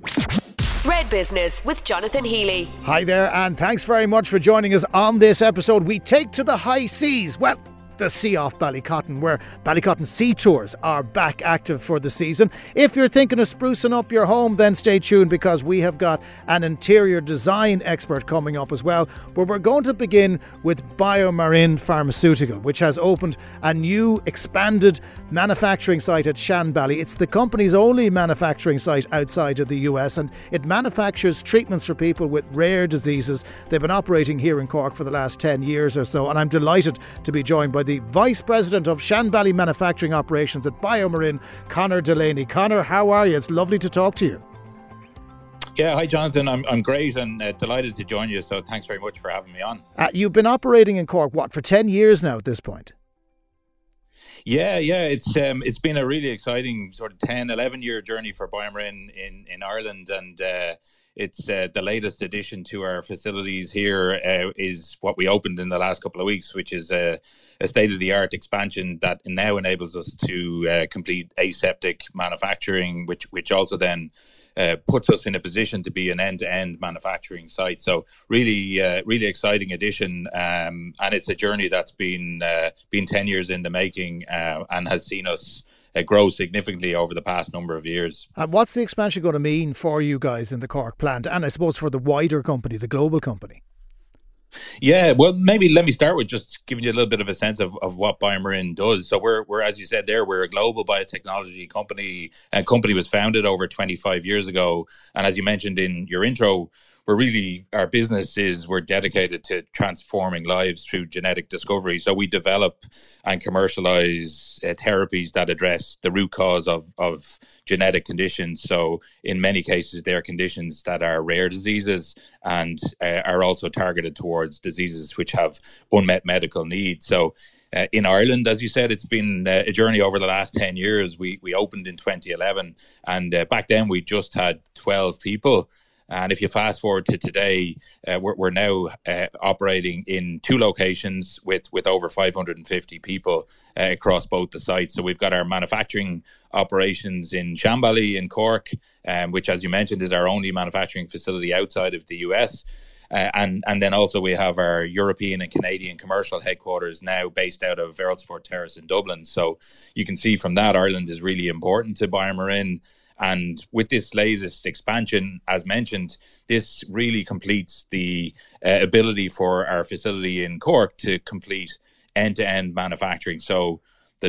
Red Business with Jonathan Healy. Hi there, and thanks very much for joining us on this episode. We take to the high seas. Well, the sea off Ballycotton, where Ballycotton Sea Tours are back active for the season. If you're thinking of sprucing up your home, then stay tuned, because we have got an interior design expert coming up as well. But we're going to begin with BioMarin Pharmaceutical, which has opened a new expanded manufacturing site at Shanbally. It's the company's only manufacturing site outside of the US, and it manufactures treatments for people with rare diseases. They've been operating here in Cork for the last 10 years or so, and I'm delighted to be joined by the Vice President of Shanbally Manufacturing Operations at BioMarin, Conor Delaney. Conor, how are you? It's lovely to talk to you. Yeah, hi Jonathan. I'm great and delighted to join you. So thanks very much for having me on. You've been operating in Cork, for 10 years now at this point? Yeah, it's been a really exciting sort of 10, 11-year journey for BioMarin in Ireland, and it's the latest addition to our facilities here is what we opened in the last couple of weeks, which is a state-of-the-art expansion that now enables us to complete aseptic manufacturing, which also then puts us in a position to be an end-to-end manufacturing site. So really exciting addition, and it's a journey that's been 10 years in the making and has seen us grow significantly over the past number of years. And what's the expansion going to mean for you guys in the Cork plant, and I suppose for the wider company, the global company? Yeah, well, maybe let me start with just giving you a little bit of a sense of what BioMarin does. So we're as you said there, we're a global biotechnology company. A company was founded over 25 years ago, and as you mentioned in your intro, our business is we're dedicated to transforming lives through genetic discovery. So we develop and commercialize therapies that address the root cause of genetic conditions. So in many cases, they're conditions that are rare diseases and are also targeted towards diseases which have unmet medical needs. So in Ireland, as you said, it's been a journey over the last 10 years. We opened in 2011, and back then we just had 12 people. And if you fast forward to today, we're now operating in 2 locations with over 550 people across both the sites. So we've got our manufacturing operations in Shanbally in Cork, which, as you mentioned, is our only manufacturing facility outside of the US. And then also we have our European and Canadian commercial headquarters now based out of Earlsfort Terrace in Dublin. So you can see from that, Ireland is really important to BioMarin. And with this latest expansion, as mentioned, this really completes the ability for our facility in Cork to complete end-to-end manufacturing. So the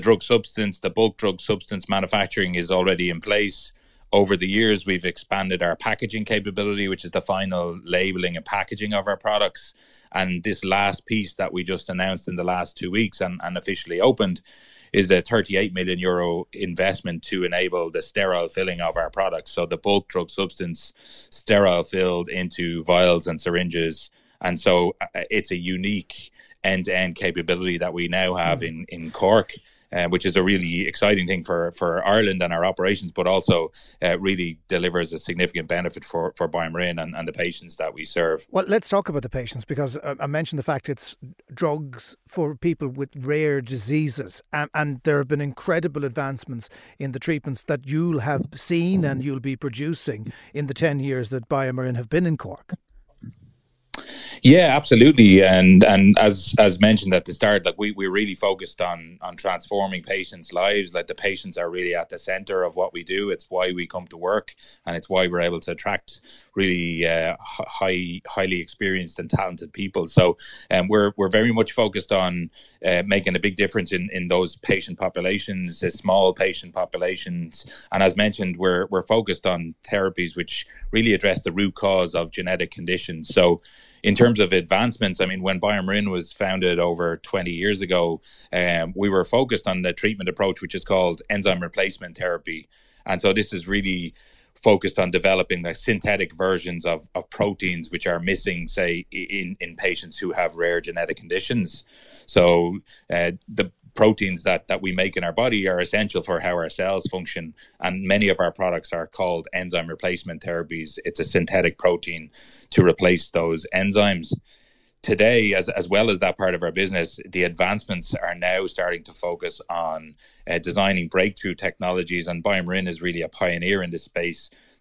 bulk drug substance manufacturing is already in place. Over the years, we've expanded our packaging capability, which is the final labeling and packaging of our products. And this last piece that we just announced in the last 2 weeks and officially opened is the 38 million euro investment to enable the sterile filling of our products. So the bulk drug substance sterile filled into vials and syringes. And so it's a unique end-to-end capability that we now have in Cork, which is a really exciting thing for Ireland and our operations, but also really delivers a significant benefit for BioMarin and the patients that we serve. Well, let's talk about the patients, because I mentioned the fact it's drugs for people with rare diseases, and there have been incredible advancements in the treatments that you'll have seen and you'll be producing in the 10 years that BioMarin have been in Cork. Yeah, absolutely. And as mentioned at the start, like we're really focused on transforming patients' lives. Like the patients are really at the center of what we do. It's why we come to work, and it's why we're able to attract really highly experienced and talented people. So we're very much focused on making a big difference in those patient populations, the small patient populations. And as mentioned, we're focused on therapies which really address the root cause of genetic conditions. So in terms of advancements, I mean, when BioMarin was founded over 20 years ago, we were focused on the treatment approach, which is called enzyme replacement therapy. And so this is really focused on developing the synthetic versions of proteins which are missing, say, in patients who have rare genetic conditions. So the proteins that we make in our body are essential for how our cells function, and many of our products are called enzyme replacement therapies. It's a synthetic protein to replace those enzymes. Today, as well as that part of our business, the advancements are now starting to focus on designing breakthrough technologies, and BioMarin is really a pioneer in this space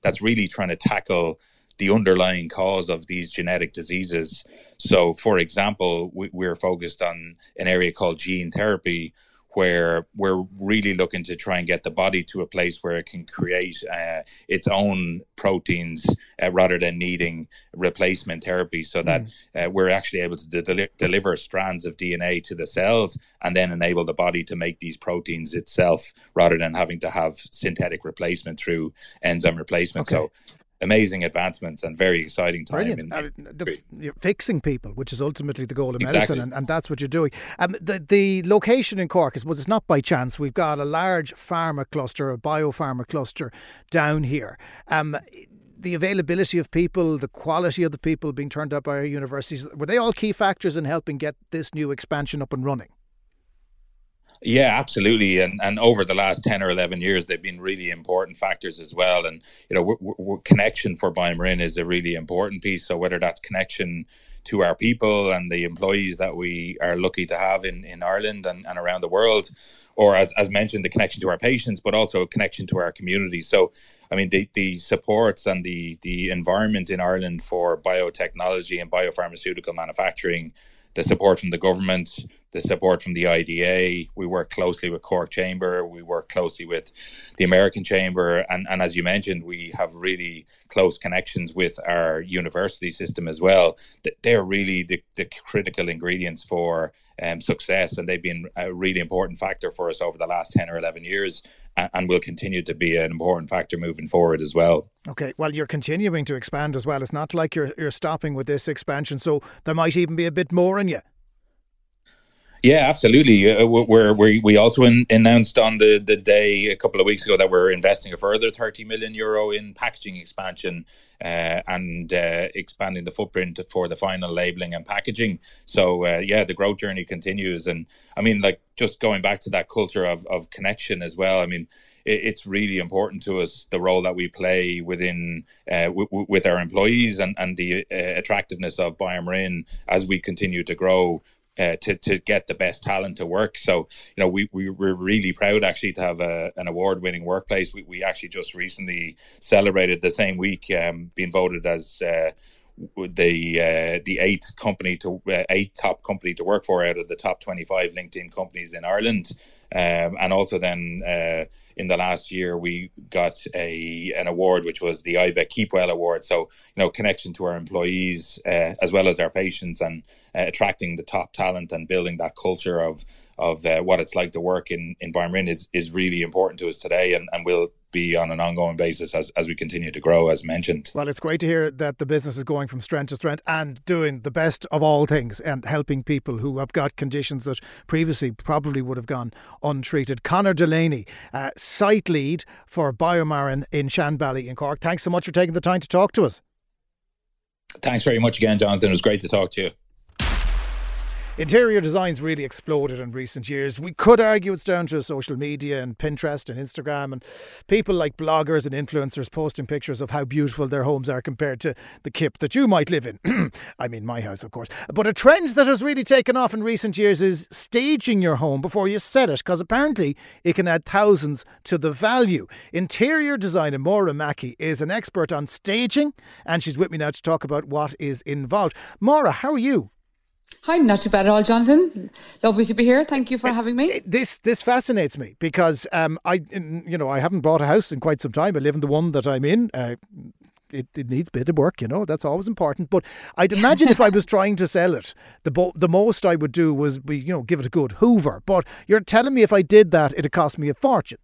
that's really trying to tackle the underlying cause of these genetic diseases. So, for example, we're focused on an area called gene therapy, where we're really looking to try and get the body to a place where it can create its own proteins rather than needing replacement therapy, so that we're actually able to deliver strands of DNA to the cells and then enable the body to make these proteins itself rather than having to have synthetic replacement through enzyme replacement. Okay. So amazing advancements and very exciting time. You're fixing people, which is ultimately the goal of medicine, and that's what you're doing. The location in Cork, I suppose it's not by chance. We've got a large pharma cluster, a biopharma cluster down here. The availability of people, the quality of the people being turned up by our universities, were they all key factors in helping get this new expansion up and running? Yeah, absolutely. And over the last 10 or 11 years, they've been really important factors as well. And, connection for BioMarin is a really important piece. So whether that's connection to our people and the employees that we are lucky to have in Ireland and around the world, or as mentioned, the connection to our patients, but also a connection to our community. So, I mean, the supports and the environment in Ireland for biotechnology and biopharmaceutical manufacturing, the support from the government, the support from the IDA. We work closely with Cork Chamber. We work closely with the American Chamber. And as you mentioned, we have really close connections with our university system as well. They're really the critical ingredients for success. And they've been a really important factor for us over the last 10 or 11 years and will continue to be an important factor moving forward as well. Okay, well, you're continuing to expand as well. It's not like you're stopping with this expansion, so there might even be a bit more in you. Yeah, absolutely. We also announced on the day a couple of weeks ago that we're investing a further €30 million in packaging expansion and expanding the footprint for the final labelling and packaging. So, the growth journey continues. And I mean, like, just going back to that culture of connection as well, I mean, it's really important to us, the role that we play within with our employees and the attractiveness of BioMarin as we continue to grow. To get the best talent to work. So, we're really proud actually to have an award-winning workplace. We actually just recently celebrated the same week being voted as the eighth top company to work for out of the top 25 LinkedIn companies in Ireland. And also then in the last year, we got an award, which was the IBEC Keep Well Award. So, connection to our employees as well as our patients, and attracting the top talent and building that culture of what it's like to work in BioMarin is really important to us today, and will be on an ongoing basis as we continue to grow, as mentioned. Well, it's great to hear that the business is going from strength to strength and doing the best of all things and helping people who have got conditions that previously probably would have gone untreated. Conor Delaney, site lead for BioMarin in Shanbally in Cork. Thanks so much for taking the time to talk to us. Thanks very much again, Jonathan. It was great to talk to you. Interior design's really exploded in recent years. We could argue it's down to social media and Pinterest and Instagram and people like bloggers and influencers posting pictures of how beautiful their homes are compared to the kip that you might live in. I mean, my house, of course. But a trend that has really taken off in recent years is staging your home before you sell it, because apparently it can add thousands to the value. Interior designer Maura Mackey is an expert on staging, and she's with me now to talk about what is involved. Maura, how are you? Hi, not too bad at all, Jonathan. Lovely to be here. Thank you for having me. This fascinates me because I haven't bought a house in quite some time. I live in the one that I'm in. It needs a bit of work, that's always important. But I'd imagine if I was trying to sell it, the most I would do was give it a good hoover. But you're telling me if I did that, it'd cost me a fortune.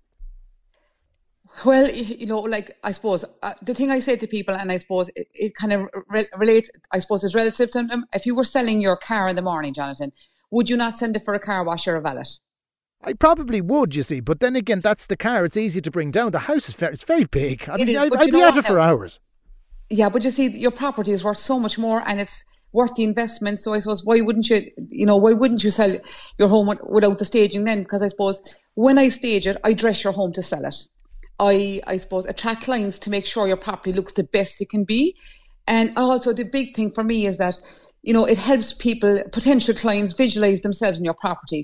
Well, I suppose the thing I say to people, and I suppose it kind of relates, I suppose it's relative to them. If you were selling your car in the morning, Jonathan, would you not send it for a car wash or a valet? I probably would, you see. But then again, that's the car. It's easy to bring down. The house it's very big. I'd be at it for hours. Yeah, but you see, your property is worth so much more, and it's worth the investment. So I suppose why wouldn't you sell your home without the staging then? Because I suppose when I stage it, I dress your home to sell it. I suppose attract clients to make sure your property looks the best it can be. And also the big thing for me is that, it helps people, potential clients, visualize themselves in your property.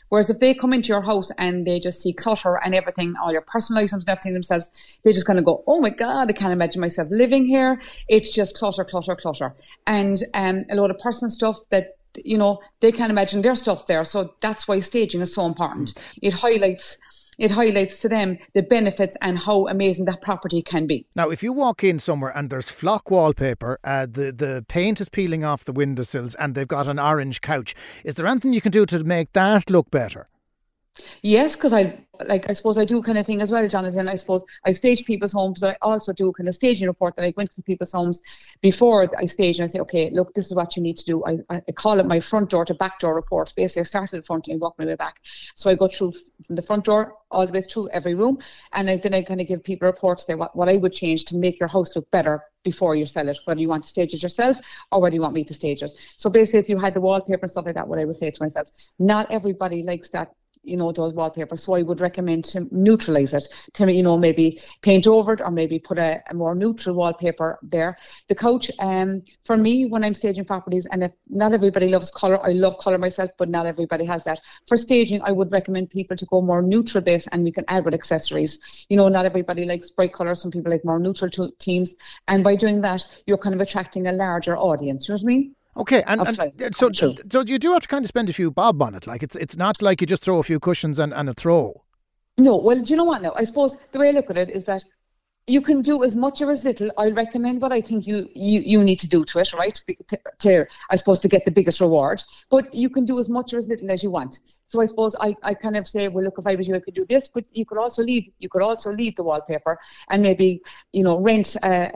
Whereas if they come into your house and they just see clutter and everything, all your personal items and everything themselves, they just kind of go, oh my God, I can't imagine myself living here. It's just clutter, clutter, clutter. And a lot of personal stuff that, they can't imagine their stuff there. So that's why staging is so important. It highlights to them the benefits and how amazing that property can be. Now, if you walk in somewhere and there's flock wallpaper, the paint is peeling off the windowsills and they've got an orange couch, is there anything you can do to make that look better? Yes, because I suppose I do kind of thing as well, Jonathan. I suppose I stage people's homes, but I also do kind of staging report that I went to people's homes before I stage, and I say, okay, look, this is what you need to do. I call it my front door to back door report. Basically, I start at the front and I walk my way back. So I go through from the front door all the way through every room, and then I kind of give people reports, say what I would change to make your house look better before you sell it, whether you want to stage it yourself or whether you want me to stage it. So basically, if you had the wallpaper and stuff like that, what I would say to myself, not everybody likes that, those wallpapers. So I would recommend to neutralise it, to maybe paint over it or maybe put a more neutral wallpaper there. The couch, for me, when I'm staging properties, and if not everybody loves colour, I love colour myself, but not everybody has that. For staging, I would recommend people to go more neutral base, and we can add with accessories. Not everybody likes bright colours. Some people like more neutral themes. And by doing that, you're kind of attracting a larger audience. You know what I mean? Okay, and so you do have to kind of spend a few bob on it. Like it's not like you just throw a few cushions and a throw. No, well, do you know what now? I suppose the way I look at it is that you can do as much or as little. I'll recommend what I think you need to do to it, right? To I suppose to get the biggest reward. But you can do as much or as little as you want. So I suppose I kind of say, well, look, if I was you, I could do this, but you could also leave the wallpaper and maybe rent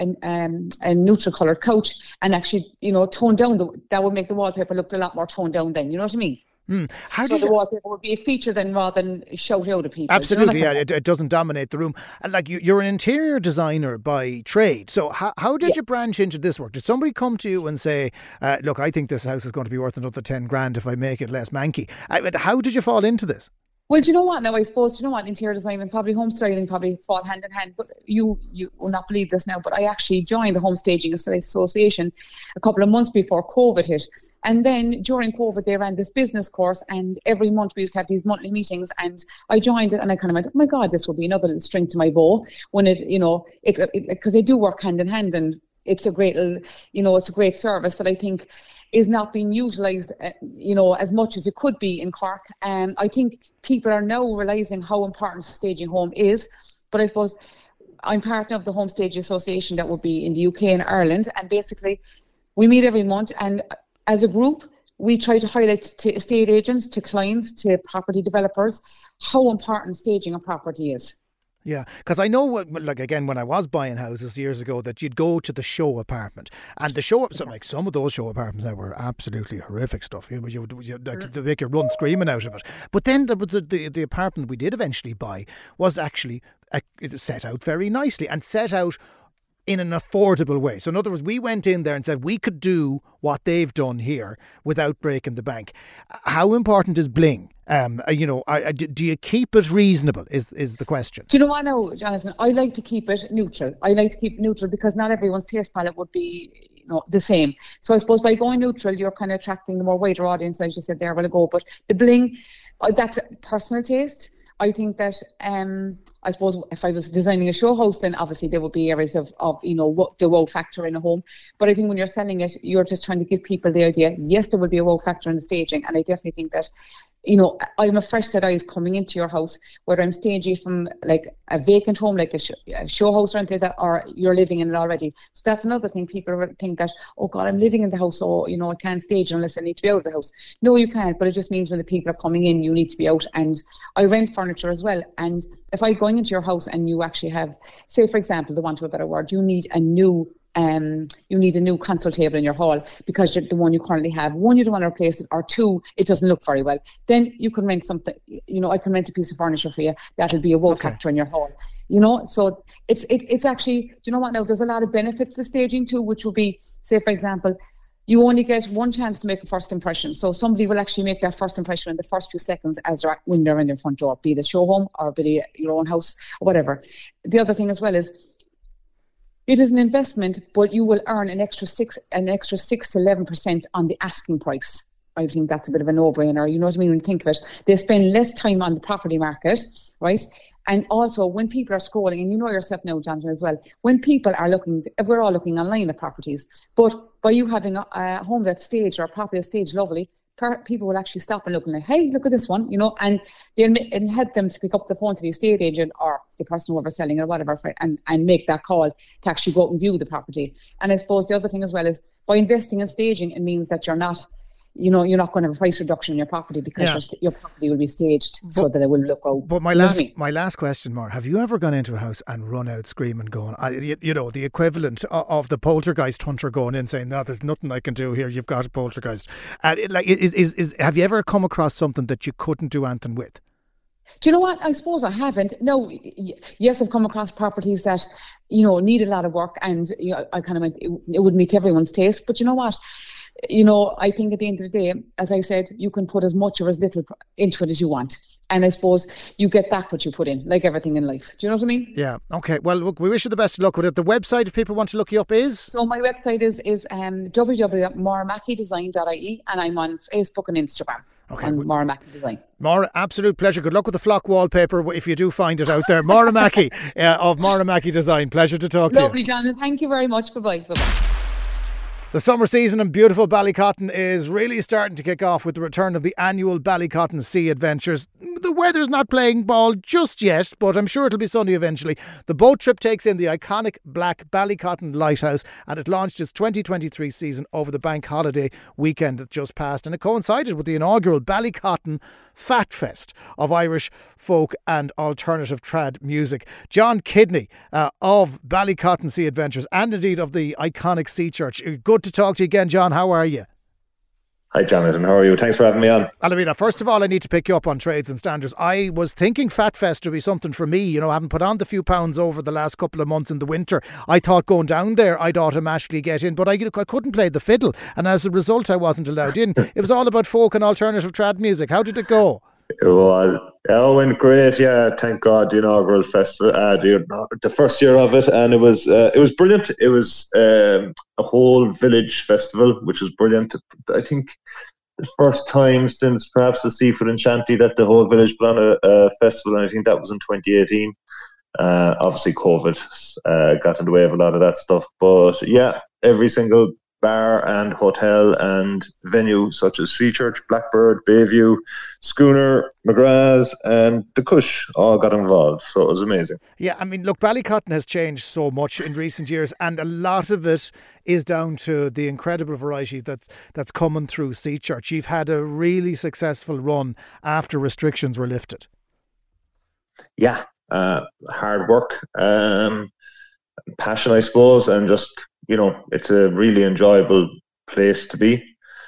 a neutral coloured couch and actually tone down that would make the wallpaper look a lot more toned down. Then you know what I mean. So the wallpaper would be a feature then rather than shout out at people. Absolutely, it doesn't dominate the room. And like you're an interior designer by trade, so how did you branch into this work? Did somebody come to you and say, look, I think this house is going to be worth another 10 grand if I make it less manky? How did you fall into this? Well, do you know what now? I suppose, interior design and probably home styling probably fall hand in hand. But you will not believe this now, but I actually joined the Home Staging Association a couple of months before COVID hit. And then during COVID, they ran this business course, and every month we used to have these monthly meetings, and I joined it, and I kind of went, oh my God, this will be another little string to my bow when it because they do work hand in hand, and it's a great, it's a great service that I think is not being utilised, as much as it could be in Cork. I think people are now realising how important staging home is. But I suppose I'm part of the Home Staging Association that would be in the UK and Ireland. And basically, we meet every month. And as a group, we try to highlight to estate agents, to clients, to property developers, how important staging a property is. Yeah, because I know, like again, when I was buying houses years ago, that you'd go to the show apartment, and the show, so like some of those show apartments now were absolutely horrific stuff. You they make you run screaming out of it. But then the apartment we did eventually buy was actually set out very nicely and set out in an affordable way. So in other words, we went in there and said we could do what they've done here without breaking the bank. How important is bling? Do you keep it reasonable is the question. Do you know what now, Jonathan? I like to keep it neutral. I like to keep it neutral because not everyone's taste palette would be the same. So I suppose by going neutral, you're kind of attracting the more wider audience, as you said there a while ago. But the bling, that's personal taste. I think that I suppose if I was designing a show house, then obviously there would be areas of what the wow factor in a home. But I think when you're selling it, you're just trying to give people the idea, yes, there will be a wow factor in the staging. And I definitely think that, I'm a fresh set of eyes coming into your house, whether I'm staging from like a vacant home, like a show house or anything like that, or you're living in it already. So that's another thing. People think that, oh God, I'm living in the house, so, I can't stage unless I need to be out of the house. No, you can't, but it just means when the people are coming in, you need to be out. And I rent furniture as well. And if I'm going into your house and you actually have, say, for example, the want of a better word, you need a new console table in your hall because the one you currently have, one, you don't want to replace it, or two, it doesn't look very well. Then you can rent something, I can rent a piece of furniture for you. That'll be a wow factor in your hall. So it's actually, do you know what now? There's a lot of benefits to staging too, which will be, say, for example, you only get one chance to make a first impression. So somebody will actually make that first impression in the first few seconds when they're in their front door, be it a show home or be it your own house or whatever. The other thing as well is, it is an investment, but you will earn an extra 6 to 11% on the asking price. I think that's a bit of a no-brainer. You know what I mean? When you think of it, they spend less time on the property market, right? And also, when people are scrolling, and you know yourself now, Jonathan, as well, when people are looking, we're all looking online at properties, but by you having a home that's staged or a property that's staged lovely, people will actually stop and look and like, hey, look at this one, you know, and they'll help them to pick up the phone to the estate agent or the person whoever's selling it or whatever, and make that call to actually go out and view the property. And I suppose the other thing as well is, by investing in staging, it means that you're not going to have a price reduction in your property because your property will be staged so that it will look out. But my last question, Mar, have you ever gone into a house and run out screaming, going, the equivalent of the poltergeist hunter going in saying, no, there's nothing I can do here, you've got a poltergeist. Have you ever come across something that you couldn't do anything with? Do you know what? I suppose I haven't. No, yes, I've come across properties that, need a lot of work, and I kind of went, it would meet everyone's taste. But you know what? I think at the end of the day, as I said, you can put as much or as little into it as you want. And I suppose you get back what you put in, like everything in life. Do you know what I mean? Yeah. Okay. Well, look, we wish you the best of luck with it. The website, if people want to look you up, is? So my website is www.mauramackeydesign.ie, and I'm on Facebook and Instagram. Okay. On Maura Mackey Design. Maura, absolute pleasure. Good luck with the flock wallpaper if you do find it out there. Maura Mackey of Maura Mackey Design. Pleasure to talk to you. Lovely, John. Thank you very much. Bye-bye. Bye-bye. The summer season in beautiful Ballycotton is really starting to kick off with the return of the annual Ballycotton Sea Adventures. The weather's not playing ball just yet, but I'm sure it'll be sunny eventually. The boat trip takes in the iconic black Ballycotton Lighthouse, and it launched its 2023 season over the bank holiday weekend that just passed, and it coincided with the inaugural Ballycotton Fat Fest of Irish folk and alternative trad music. John Kidney of Ballycotton Sea Adventures, and indeed of the iconic Sea Church. Good to talk to you again, John. How are you? Hi, Jonathan. How are you? Thanks for having me on. Alameda, first of all, I need to pick you up on trades and standards. I was thinking Fat Fest would be something for me. I haven't put on the few pounds over the last couple of months in the winter. I thought going down there I'd automatically get in, but I couldn't play the fiddle, and as a result I wasn't allowed in. It was all about folk and alternative trad music. How did it go? It went great, yeah. Thank God, the inaugural festival, the first year of it, and it was brilliant. It was a whole village festival, which was brilliant. I think the first time since perhaps the Seafood and Shanty that the whole village put on a festival, and I think that was in 2018. Obviously, COVID got in the way of a lot of that stuff, but yeah, every single bar and hotel and venue such as Sea Church, Blackbird, Bayview, Schooner, McGrath's and the Cush all got involved, so it was amazing. Yeah, I mean, look, Ballycotton has changed so much in recent years, and a lot of it is down to the incredible variety that's coming through Sea Church. You've had a really successful run after restrictions were lifted. Yeah, hard work, passion, I suppose, and just, it's a really enjoyable place to be.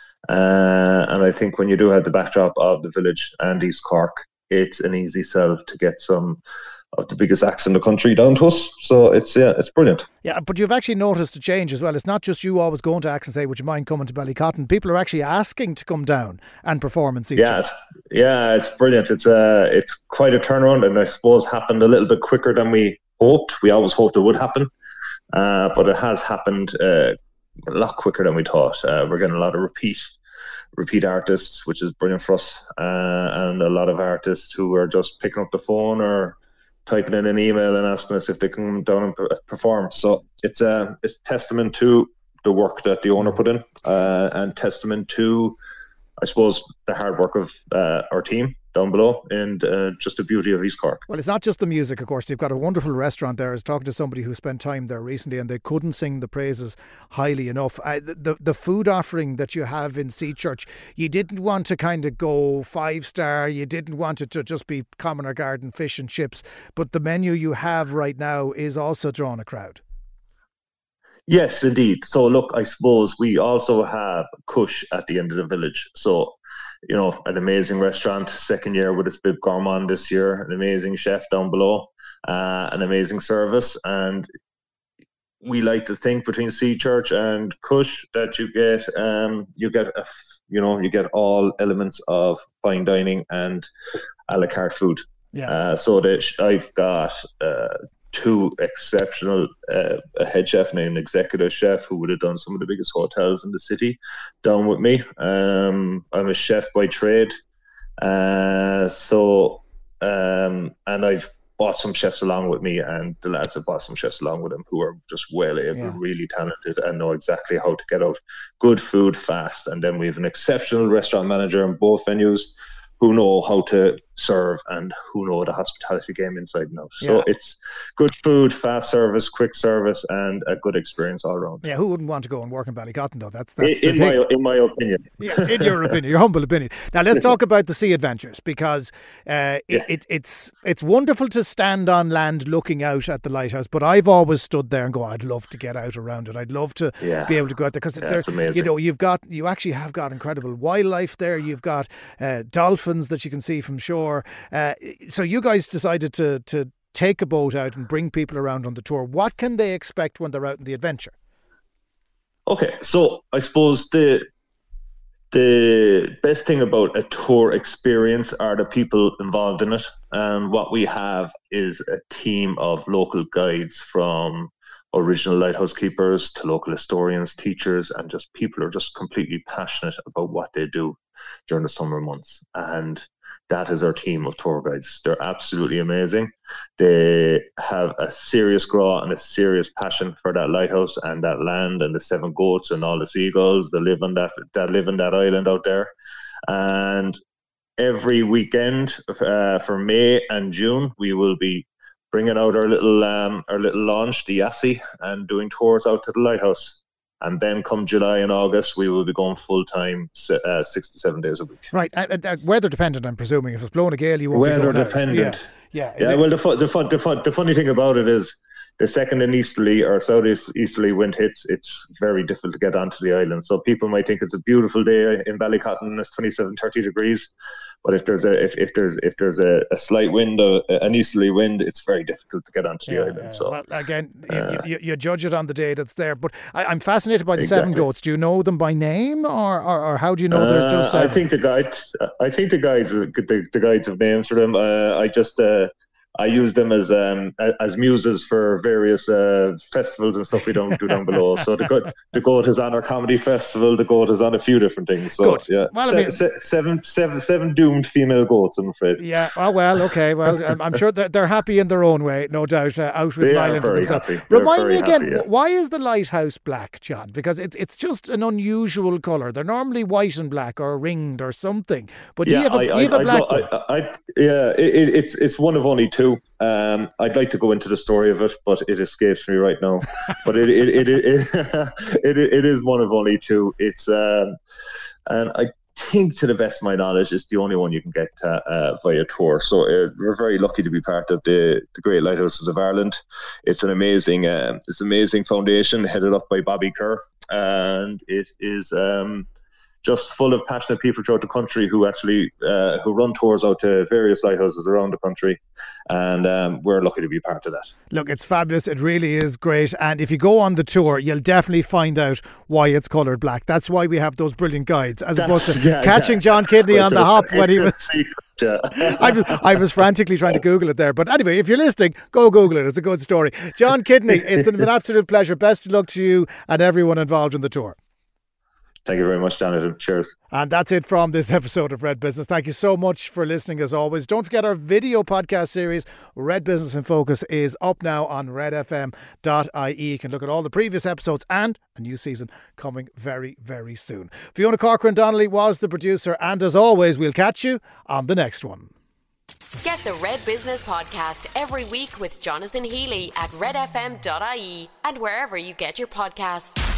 And I think when you do have the backdrop of the village and East Cork, it's an easy sell to get some of the biggest acts in the country down to us. So it's brilliant. Yeah, but you've actually noticed a change as well. It's not just you always going to acts and say, would you mind coming to Ballycotton? People are actually asking to come down and perform and see. It's brilliant. It's quite a turnaround, and I suppose happened a little bit quicker than we hoped. We always hoped it would happen. But it has happened a lot quicker than we thought. We're getting a lot of repeat artists, which is brilliant for us, and a lot of artists who are just picking up the phone or typing in an email and asking us if they can come down and perform. So it's testament to the work that the owner put in, and testament to, I suppose, the hard work of our team down below, and just the beauty of East Cork. Well, it's not just the music, of course. You've got a wonderful restaurant there. I was talking to somebody who spent time there recently, and they couldn't sing the praises highly enough. The food offering that you have in Sea Church, you didn't want to kind of go 5-star. You didn't want it to just be common or garden fish and chips. But the menu you have right now is also drawing a crowd. Yes, indeed. So look, I suppose we also have Cush at the end of the village. So, an amazing restaurant, second year with its bib gourmand this year, an amazing chef down below, an amazing service. And we like to think between Sea Church and Cush that you get all elements of fine dining and a la carte food. Yeah. So that I've got two exceptional, a head chef and an executive chef who would have done some of the biggest hotels in the city down with me. I'm a chef by trade. And I've brought some chefs along with me, and the lads have brought some chefs along with them who are just well able, really talented, and know exactly how to get out good food fast. And then we have an exceptional restaurant manager in both venues who know how to serve and who know the hospitality game inside and out. So it's good food, fast service, quick service, and a good experience all around. Yeah, who wouldn't want to go and work in Ballycotton though? That's in my opinion. Yeah, in your opinion, your humble opinion. Now let's talk about the sea adventures, because it's wonderful to stand on land looking out at the lighthouse. But I've always stood there and go, I'd love to get out around it. I'd love to be able to go out there, because you actually have got incredible wildlife there. You've got dolphins that you can see from shore. So you guys decided to take a boat out and bring people around on the tour. What can they expect when they're out in the adventure? Okay, so I suppose the best thing about a tour experience are the people involved in it. And what we have is a team of local guides, from original lighthouse keepers to local historians, teachers, and just people who are just completely passionate about what they do during the summer months. And that is our team of tour guides. They're absolutely amazing. They have a serious draw and a serious passion for that lighthouse and that land and the seven goats and all the seagulls that live on that island out there. And every weekend for May and June, we will be bringing out our little launch, the Yassi, and doing tours out to the lighthouse. And then come July and August, we will be going full-time 6 to 7 days a week. Right. Weather dependent, I'm presuming. If it's blowing a gale, you won't weather be going dependent. Out. Yeah. Well, the funny thing about it is, the second an easterly or southeasterly wind hits, it's very difficult to get onto the island. So people might think it's a beautiful day in Ballycotton and it's 27, 30 degrees. But if there's a slight wind, an easterly wind, it's very difficult to get onto the island. Yeah. So, well, again, you judge it on the day that's there. But I'm fascinated by the seven goats. Do you know them by name, or how do you know there's just seven? I think the guides have names for them. I use them as muses for various festivals and stuff we don't do down below. So the goat is on our comedy festival. The goat is on a few different things. So good. Yeah, well, seven doomed female goats, I'm afraid. Yeah. Oh well. Okay. Well, I'm sure they're happy in their own way, no doubt. Out with Island themselves. Remind me again, why is the lighthouse black, John? Because it's just an unusual colour. They're normally white and black or ringed or something. But you have a black one. It's one of only two. I'd like to go into the story of it, but it escapes me right now. But it is one of only two. It's and I think, to the best of my knowledge, it's the only one you can get via tour. So we're very lucky to be part of the Great Lighthouses of Ireland. It's an amazing foundation headed up by Bobby Kerr, and it is just full of passionate people throughout the country who actually who run tours out to various lighthouses around the country, and we're lucky to be part of that. Look, it's fabulous. It really is great. And if you go on the tour, you'll definitely find out why it's coloured black. That's why we have those brilliant guides, as opposed to catching John Kidney on the hop when he was... I was frantically trying to Google it there. But anyway, if you're listening, go Google it. It's a good story. John Kidney, it's an absolute pleasure. Best of luck to you and everyone involved in the tour. Thank you very much, Jonathan. Cheers. And that's it from this episode of Red Business. Thank you so much for listening, as always. Don't forget our video podcast series, Red Business in Focus, is up now on redfm.ie. You can look at all the previous episodes, and a new season coming very, very soon. Fiona Corcoran-Donnelly was the producer, and as always, we'll catch you on the next one. Get the Red Business Podcast every week with Jonathan Healy at redfm.ie and wherever you get your podcasts.